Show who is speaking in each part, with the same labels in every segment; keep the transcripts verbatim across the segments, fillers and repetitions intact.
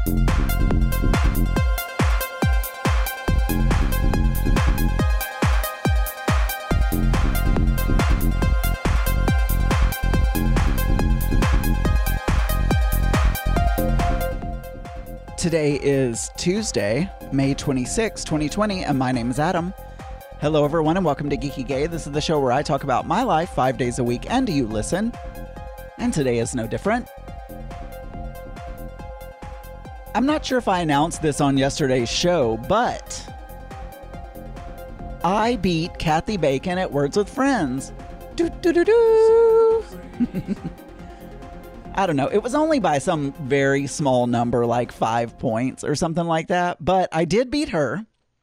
Speaker 1: Today is Tuesday, May twenty-sixth, twenty twenty, and my name is Adam. Hello, everyone, and welcome to Geeky Gay. This is the show where I talk about my life five days a week, and you listen. And today is no different. I'm not sure if I announced this on yesterday's show, but I beat Kathy Bacon at Words with Friends. Do do do do. I don't know. It was only by some very small number, like five points or something like that. But I did beat her.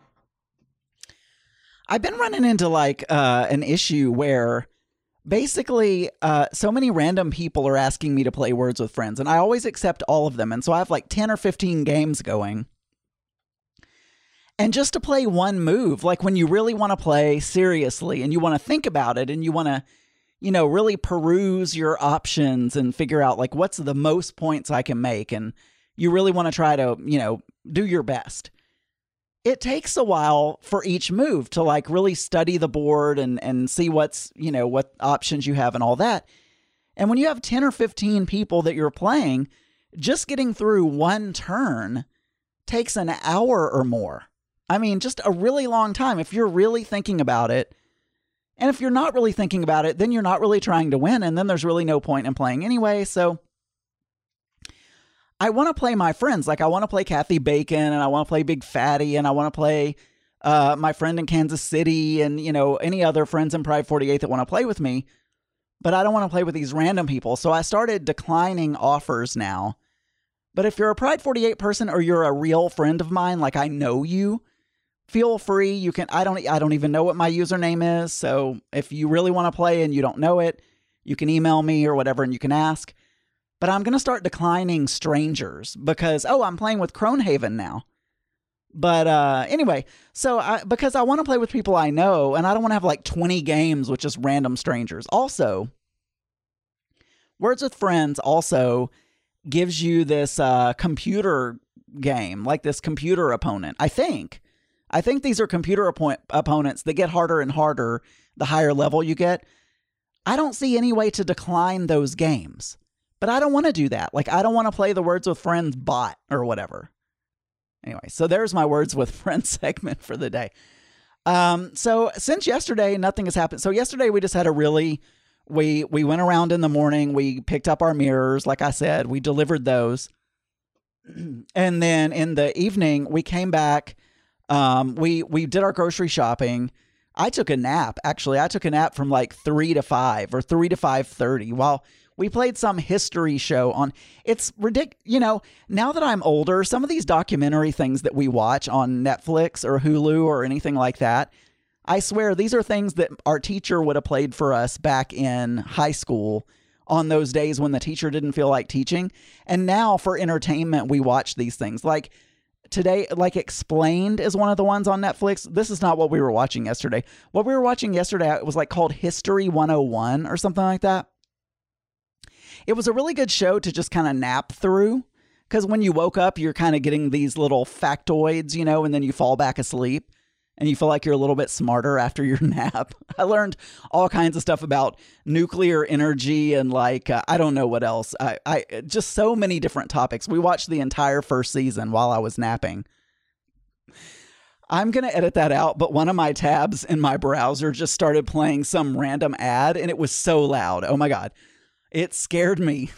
Speaker 1: I've been running into like uh, an issue where basically uh, so many random people are asking me to play Words with Friends. And I always accept all of them. And so I have like ten or fifteen games going. And just to play one move, like when you really want to play seriously and you want to think about it and you want to, you know, really peruse your options and figure out like what's the most points I can make. And you really want to try to, you know, do your best. It takes a while for each move to like really study the board and, and see what's, you know, what options you have and all that. And when you have ten or fifteen people that you're playing, just getting through one turn takes an hour or more. I mean, just a really long time if you're really thinking about it. And if you're not really thinking about it, then you're not really trying to win. And then there's really no point in playing anyway. So I want to play my friends. Like I want to play Kathy Bacon and I want to play Big Fatty and I want to play uh, my friend in Kansas City and, you know, any other friends in Pride forty-eight that want to play with me. But I don't want to play with these random people. So I started declining offers now. But if you're a Pride forty-eight person or you're a real friend of mine, like I know you, feel free. You can, I don't, I don't even know what my username is. So if you really want to play and you don't know it, you can email me or whatever and you can ask. But I'm going to start declining strangers because, oh, I'm playing with Cronehaven now. But uh, anyway, so I, because I want to play with people I know and I don't want to have like twenty games with just random strangers. Also, Words with Friends also gives you this uh, computer game, like this computer opponent, I think. I think these are computer oppo- opponents that get harder and harder the higher level you get. I don't see any way to decline those games, but I don't want to do that. Like, I don't want to play the Words with Friends bot or whatever. Anyway, so there's my Words with Friends segment for the day. Um, so since yesterday, nothing has happened. So yesterday we just had a really, we, we went around in the morning. We picked up our mirrors. Like I said, we delivered those. And then in the evening we came back. Um, we, we did our grocery shopping. I took a nap. Actually, I took a nap from like three to five or three to five thirty while we played some history show on. It's ridiculous. You know, now that I'm older, some of these documentary things that we watch on Netflix or Hulu or anything like that, I swear these are things that our teacher would have played for us back in high school on those days when the teacher didn't feel like teaching. And now for entertainment, we watch these things like today, like Explained is one of the ones on Netflix. This is not what we were watching yesterday. What we were watching yesterday, it was like called History one oh one or something like that. It was a really good show to just kind of nap through because when you woke up, you're kind of getting these little factoids, you know, and then you fall back asleep and you feel like you're a little bit smarter after your nap. I learned all kinds of stuff about nuclear energy and like, uh, I don't know what else. I, I just so many different topics. We watched the entire first season while I was napping. I'm going to edit that out, but one of my tabs in my browser just started playing some random ad and it was so loud. Oh my God. It scared me.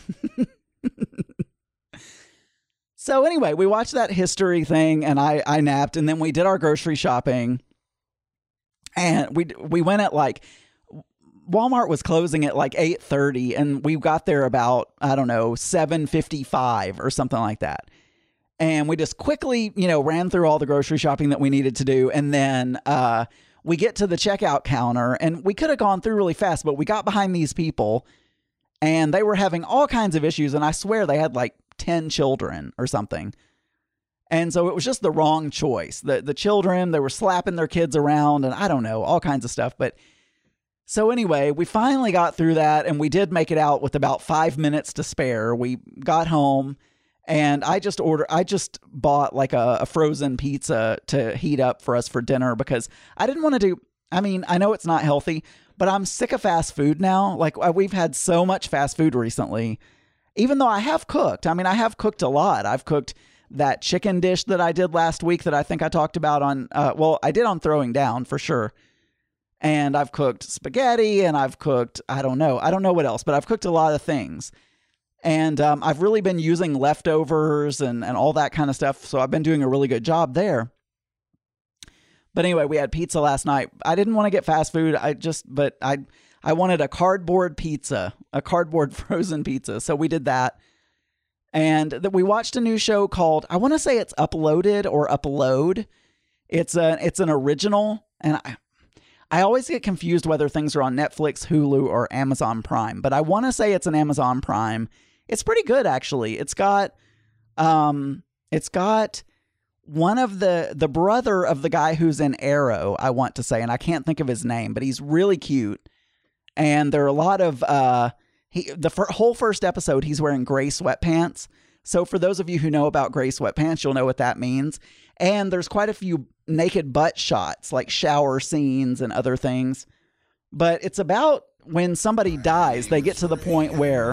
Speaker 1: So anyway, we watched that history thing and I, I napped and then we did our grocery shopping and we we went at like, Walmart was closing at like eight thirty and we got there about, I don't know, seven fifty-five or something like that. And we just quickly, you know, ran through all the grocery shopping that we needed to do. And then uh, we get to the checkout counter and we could have gone through really fast, but we got behind these people and they were having all kinds of issues. And I swear they had like ten children or something. And so it was just the wrong choice. The the children, they were slapping their kids around and I don't know, all kinds of stuff. But so anyway, we finally got through that and we did make it out with about five minutes to spare. We got home And I just order. I just bought like a, a frozen pizza to heat up for us for dinner because I didn't want to do. I mean, I know it's not healthy, but I'm sick of fast food now. Like we've had so much fast food recently, even though I have cooked. I mean, I have cooked a lot. I've cooked that chicken dish that I did last week that I think I talked about on. Uh, well, I did on Throwing Down for sure. And I've cooked spaghetti and I've cooked, I don't know. I don't know what else, but I've cooked a lot of things. And um, I've really been using leftovers and, and all that kind of stuff. So I've been doing a really good job there. But anyway, we had pizza last night. I didn't want to get fast food. I just, but I, I wanted a cardboard pizza, a cardboard frozen pizza. So we did that. And th- we watched a new show called, I want to say it's Uploaded or Upload. It's a, it's an original. And I, I always get confused whether things are on Netflix, Hulu, or Amazon Prime, but I want to say it's an Amazon Prime. It's pretty good, actually. It's got, um, it's got one of the, the brother of the guy who's in Arrow, I want to say, and I can't think of his name, but he's really cute. And there are a lot of, uh, he, the fir- whole first episode, he's wearing gray sweatpants. So for those of you who know about gray sweatpants, you'll know what that means. And there's quite a few naked butt shots, like shower scenes and other things. But it's about when somebody dies, they get to the point where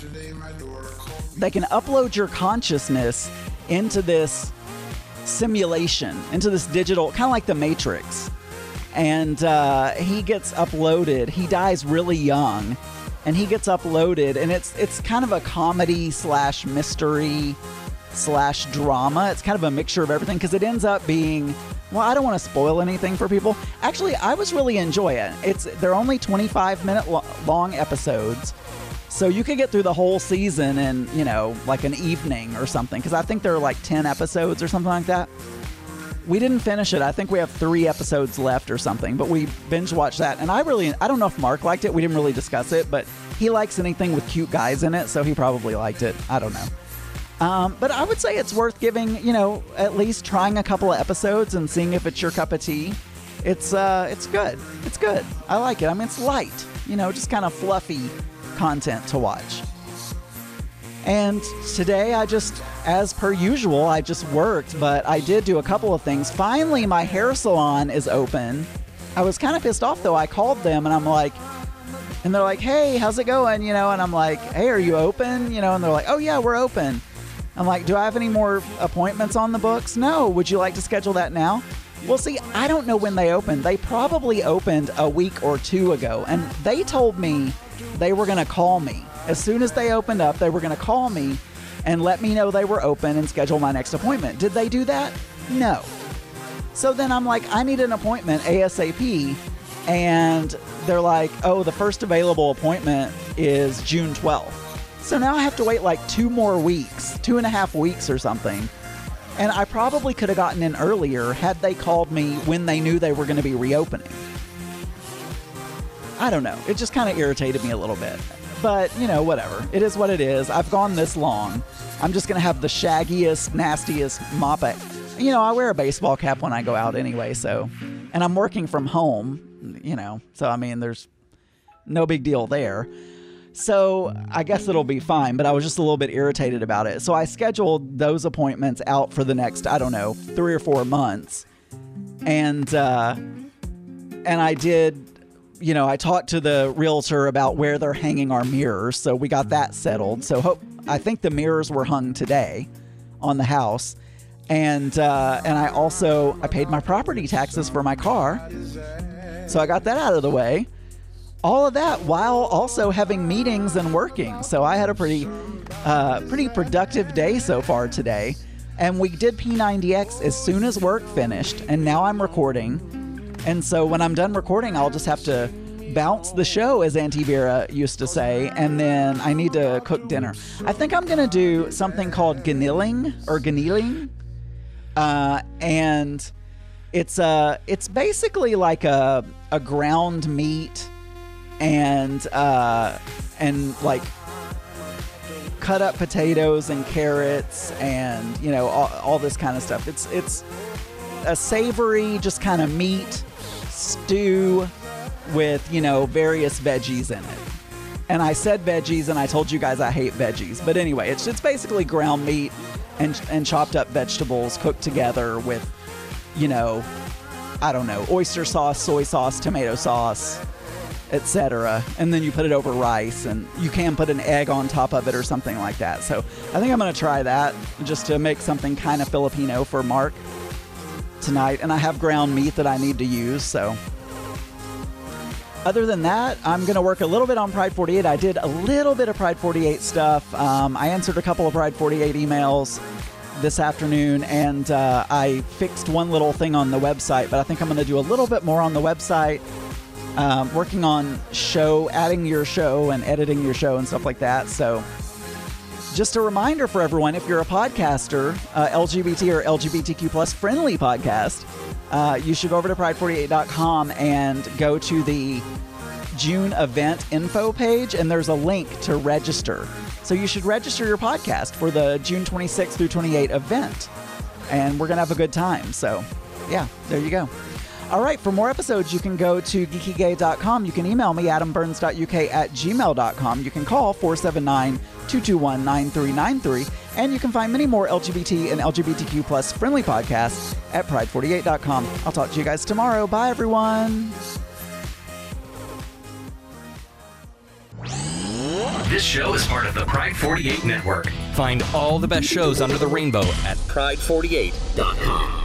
Speaker 1: they can upload your consciousness into this simulation, into this digital, kind of like the Matrix. And uh, he gets uploaded. He dies really young. And he gets uploaded. And it's it's kind of a comedy slash mystery slash drama. It's kind of a mixture of everything because it ends up being, well, I don't want to spoil anything for people. Actually, I was really enjoying it. It's they're only twenty-five minute lo- long episodes. So you could get through the whole season in, you know, like an evening or something. Because I think there are like ten episodes or something like that. We didn't finish it. I think we have three episodes left or something. But we binge watched that. And I really, I don't know if Mark liked it. We didn't really discuss it. But he likes anything with cute guys in it. So he probably liked it. I don't know. Um, but I would say it's worth giving, you know, at least trying a couple of episodes and seeing if it's your cup of tea. It's uh, it's good. It's good. I like it. I mean, it's light, you know, just kind of fluffy content to watch. And today I just, as per usual, I just worked, but I did do a couple of things. Finally, my hair salon is open. I was kind of pissed off though. I called them and I'm like, and they're like, hey, how's it going? You know, and I'm like, hey, are you open? You know, and they're like, oh yeah, we're open. I'm like, do I have any more appointments on the books? No. Would you like to schedule that now? Well, see, I don't know when they opened. They probably opened a week or two ago, and they told me they were going to call me. As soon as they opened up, they were going to call me and let me know they were open and schedule my next appointment. Did they do that? No. So then I'm like, I need an appointment ASAP. And they're like, oh, the first available appointment is June twelfth. So now I have to wait like two more weeks, two and a half weeks or something. And I probably could have gotten in earlier had they called me when they knew they were going to be reopening. I don't know. It just kind of irritated me a little bit. But, you know, whatever. It is what it is. I've gone this long. I'm just going to have the shaggiest, nastiest mop it. You know, I wear a baseball cap when I go out anyway, so. And I'm working from home, you know. So, I mean, there's no big deal there. So I guess it'll be fine, but I was just a little bit irritated about it. So I scheduled those appointments out for the next, I don't know, three or four months. And, uh, and I did, you know, I talked to the realtor about where they're hanging our mirrors. So we got that settled. So hope, I think the mirrors were hung today on the house. And, uh, and I also, I paid my property taxes for my car. So I got that out of the way. All of that while also having meetings and working. So I had a pretty, uh, pretty productive day so far today. And we did P ninety X as soon as work finished. And now I'm recording. And so when I'm done recording, I'll just have to bounce the show, as Auntie Vera used to say. And then I need to cook dinner. I think I'm going to do something called gnilling or gnilling. Uh, and it's, uh, it's basically like a, a ground meat and uh, and like cut up potatoes and carrots and, you know, all, all this kind of stuff. It's it's a savory, just kind of meat stew with, you know, various veggies in it. And I said veggies, and I told you guys I hate veggies. But anyway, it's it's basically ground meat and and chopped up vegetables cooked together with, you know, I don't know, oyster sauce, soy sauce, tomato sauce, et cetera. And then you put it over rice, and you can put an egg on top of it or something like that. So I think I'm going to try that just to make something kind of Filipino for Mark tonight. And I have ground meat that I need to use, so... Other than that, I'm going to work a little bit on Pride forty-eight. I did a little bit of Pride forty-eight stuff. Um, I answered a couple of Pride forty-eight emails this afternoon, and uh, I fixed one little thing on the website, but I think I'm going to do a little bit more on the website, um, working on show, adding your show and editing your show and stuff like that. So just a reminder for everyone, if you're a podcaster, uh, L G B T or L G B T Q plus friendly podcast, Uh, you should go over to pride forty-eight dot com and go to the June event info page, and there's a link to register. So you should register your podcast for the June twenty-sixth through twenty-eighth event, and we're going to have a good time. So, yeah, there you go. All right, for more episodes, you can go to geeky gay dot com. You can email me, adam burns dot u k at gmail dot com. You can call four seven nine, two two one, nine three nine three. And you can find many more L G B T and L G B T Q plus friendly podcasts at pride forty-eight dot com. I'll talk to you guys tomorrow. Bye, everyone.
Speaker 2: This show is part of the Pride forty-eight Network.
Speaker 3: Find all the best shows under the rainbow at pride forty-eight dot com.